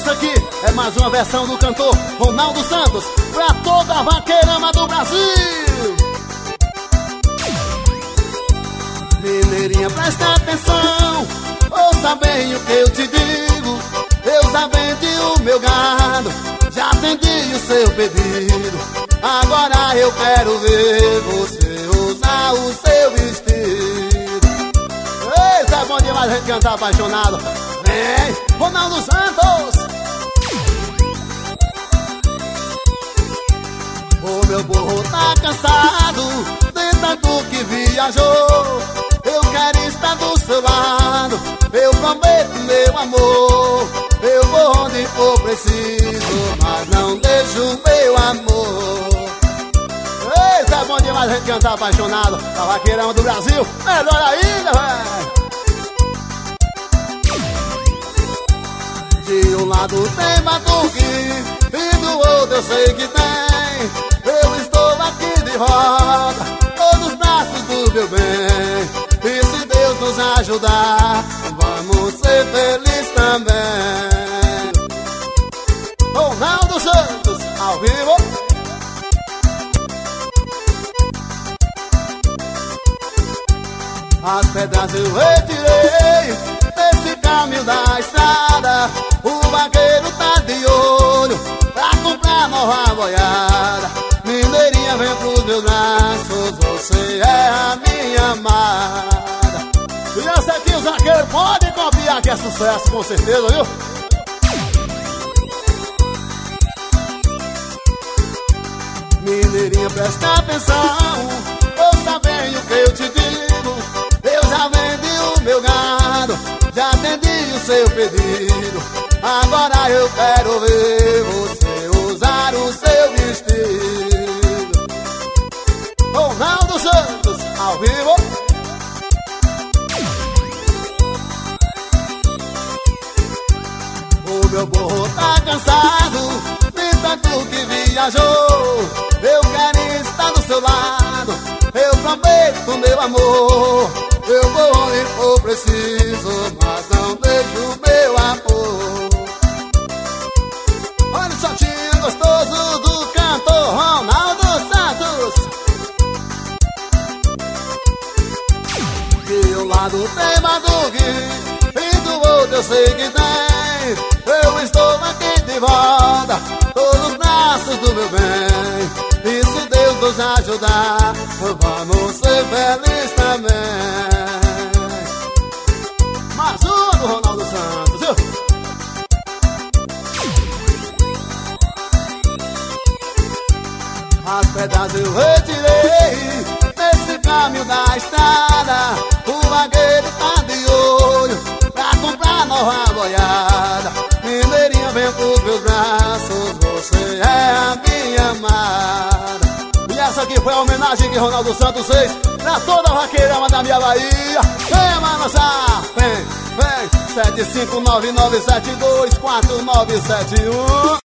essa aqui é mais uma versão do cantor Ronaldo Santos pra toda a vaqueirama do Brasil. Mineirinha, presta atenção, ouça bem o que eu te digo. Eu já vendi o meu gado, já atendi o seu pedido. Agora eu quero ver você usar o seu vestido. Eita, é bom demais a gente cantar apaixonado. Vem, Ronaldo Santos. O meu burro tá cansado de tanto que viajou. Eu quero estar do seu lado, eu prometo, meu amor. Eu vou onde for preciso, mas não deixo o meu amor. Eita, é bom demais a gente cantar apaixonado. A vaqueirama do Brasil, melhor ainda, velho. De um lado tem batuque e do outro eu sei que tem. Eu estou aqui de roda, todos os braços do meu bem. E se Deus nos ajudar, vamos ser felizes também. Ronaldo Santos, ao vivo. As pedras eu retirei desse caminho da estrada. O vaqueiro tá de olho pra comprar nova boiada. Mineirinha, vem pros meus braços, você é a minha amada. E essa aqui os vaqueiros podem copiar, que é sucesso com certeza, viu? Mineirinha, presta atenção, ouça bem o que eu te digo. Eu já vendi o meu gado, já atendi o seu pedido. Agora eu quero ver você usar o seu vestido. Ronaldo Santos, ao vivo. O meu burro tá cansado de tanto que viajou. Eu quero estar do seu lado, eu prometo, meu amor. Eu vou onde for preciso, mas não deixo o meu amor. Olha o shortinho gostoso do cantor Ronaldo Santos. De um lado tem batuque e do outro eu sei que tem. Eu estou aqui de volta, todos os braços do meu bem. E se Deus nos ajudar, vamos ser felizes também. Mais uma do Ronaldo Santos, viu? As pedras eu retirei nesse caminho da estrada. O vaqueiro tá de olho pra comprar nova boiada. Mineirinha, vem pros meus braços, você é a minha amada. E essa aqui foi a homenagem que Ronaldo Santos fez pra toda a vaqueirama da minha Bahia. Vem, Manassá, vem, vem. 75997249971.